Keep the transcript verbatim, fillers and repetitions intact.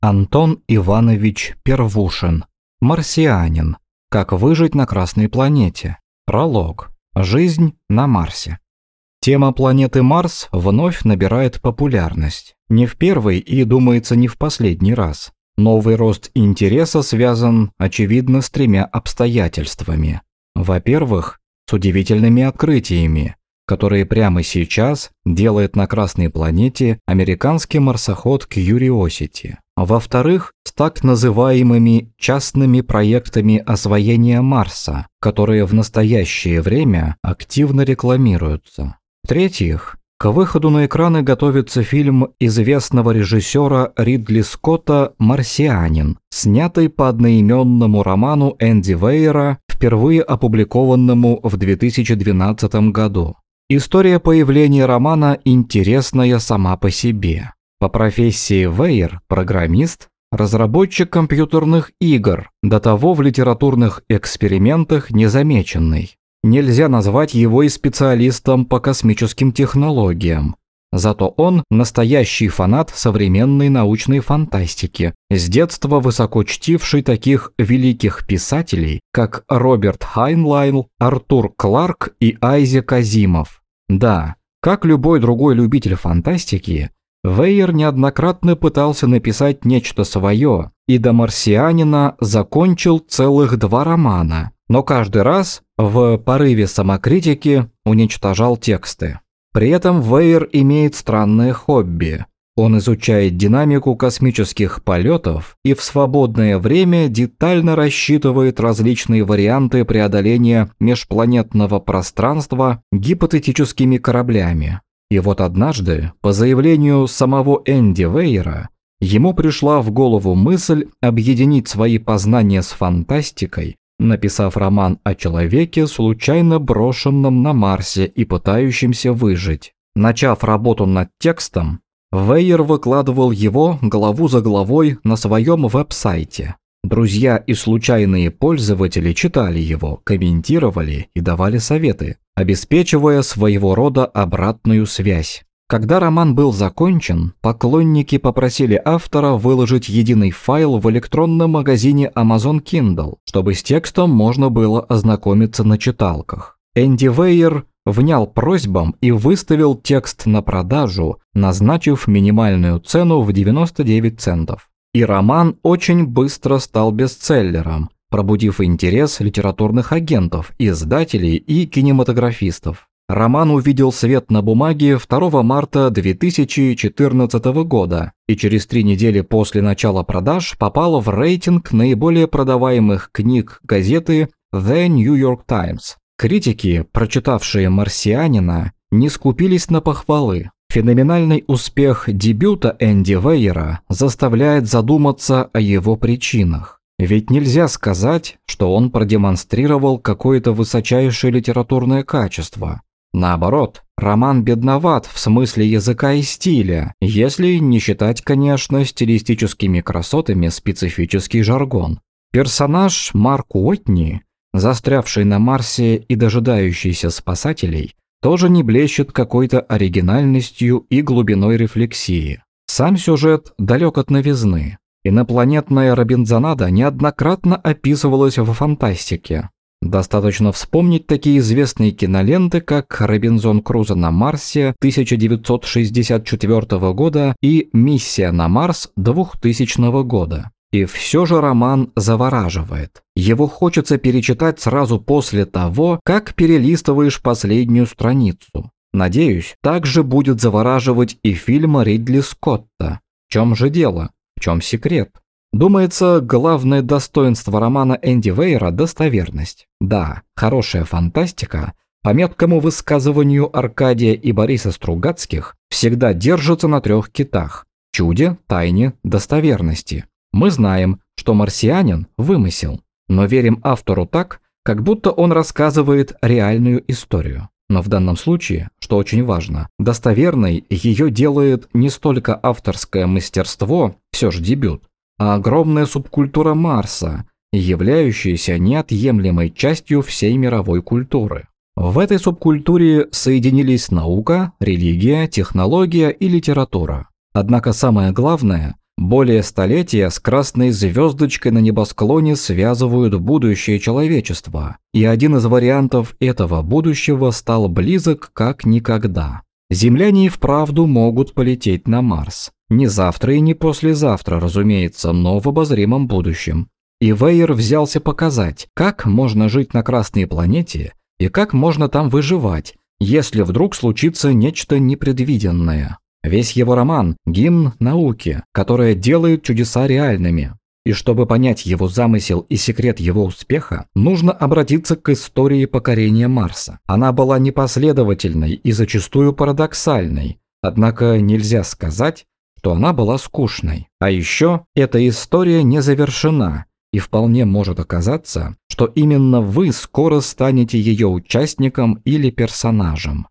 Антон Иванович Первушин. Марсианин. Как выжить на Красной планете. Пролог. Жизнь на Марсе. Тема планеты Марс вновь набирает популярность. Не в первый и, думается, не в последний раз. Новый рост интереса связан, очевидно, с тремя обстоятельствами. Во-первых, с удивительными открытиями, которые прямо сейчас делает на Красной планете американский марсоход Curiosity. Во-вторых, с так называемыми частными проектами освоения Марса, которые в настоящее время активно рекламируются. В-третьих, к выходу на экраны готовится фильм известного режиссера Ридли Скотта «Марсианин», снятый по одноименному роману Энди Вейера, впервые опубликованному в две тысячи двенадцатом году. История появления романа интересная сама по себе. По профессии Вейер – программист, разработчик компьютерных игр, до того в литературных экспериментах незамеченный. Нельзя назвать его и специалистом по космическим технологиям. Зато он настоящий фанат современной научной фантастики, с детства высоко чтивший таких великих писателей, как Роберт Хайнлайн, Артур Кларк и Айзек Азимов. Да, как любой другой любитель фантастики, Вейер неоднократно пытался написать нечто свое, и до «Марсианина» закончил целых два романа, но каждый раз в порыве самокритики уничтожал тексты. При этом Вейер имеет странное хобби. Он изучает динамику космических полетов и в свободное время детально рассчитывает различные варианты преодоления межпланетного пространства гипотетическими кораблями. И вот однажды, по заявлению самого Энди Вейера, ему пришла в голову мысль объединить свои познания с фантастикой, написав роман о человеке, случайно брошенном на Марсе и пытающемся выжить. Начав работу над текстом, Вейер выкладывал его главу за главой на своем веб-сайте. Друзья и случайные пользователи читали его, комментировали и давали советы, обеспечивая своего рода обратную связь. Когда роман был закончен, поклонники попросили автора выложить единый файл в электронном магазине Amazon Kindle, чтобы с текстом можно было ознакомиться на читалках. Энди Вейер внял просьбам и выставил текст на продажу, назначив минимальную цену в девяносто девять центов. И роман очень быстро стал бестселлером, пробудив интерес литературных агентов, издателей и кинематографистов. Роман увидел свет на бумаге второго марта две тысячи четырнадцатого года и через три недели после начала продаж попал в рейтинг наиболее продаваемых книг газеты The New York Times. Критики, прочитавшие «Марсианина», не скупились на похвалы. Феноменальный успех дебюта Энди Вейера заставляет задуматься о его причинах. Ведь нельзя сказать, что он продемонстрировал какое-то высочайшее литературное качество. Наоборот, роман бедноват в смысле языка и стиля, если не считать, конечно, стилистическими красотами специфический жаргон. Персонаж Марк Уотни, застрявший на Марсе и дожидающийся спасателей, тоже не блещет какой-то оригинальностью и глубиной рефлексии. Сам сюжет далек от новизны. Инопланетная Робинзонада неоднократно описывалась в фантастике. Достаточно вспомнить такие известные киноленты, как «Робинзон Крузо на Марсе» тысяча девятьсот шестьдесят четвёртого года и «Миссия на Марс» двухтысячного года. И все же роман завораживает. Его хочется перечитать сразу после того, как перелистываешь последнюю страницу. Надеюсь, также будет завораживать и фильм Ридли Скотта. В чем же дело? В чем секрет? Думается, главное достоинство романа Энди Вейера – достоверность. Да, хорошая фантастика, по меткому высказыванию Аркадия и Бориса Стругацких, всегда держится на трех китах – чуде, тайне, достоверности. Мы знаем, что «Марсианин» – вымысел, но верим автору так, как будто он рассказывает реальную историю. Но в данном случае, что очень важно, достоверной ее делает не столько авторское мастерство, все же дебют, а огромная субкультура Марса, являющаяся неотъемлемой частью всей мировой культуры. В этой субкультуре соединились наука, религия, технология и литература. Однако самое главное, Более столетия с красной звездочкой на небосклоне связывают будущее человечества, и один из вариантов этого будущего стал близок как никогда. Земляне и вправду могут полететь на Марс. Не завтра и не послезавтра, разумеется, но в обозримом будущем. И Вейер взялся показать, как можно жить на Красной планете и как можно там выживать, если вдруг случится нечто непредвиденное. Весь его роман – гимн науки, которая делает чудеса реальными. И чтобы понять его замысел и секрет его успеха, нужно обратиться к истории покорения Марса. Она была непоследовательной и зачастую парадоксальной, однако нельзя сказать, что она была скучной. А еще эта история не завершена, и вполне может оказаться, что именно вы скоро станете ее участником или персонажем.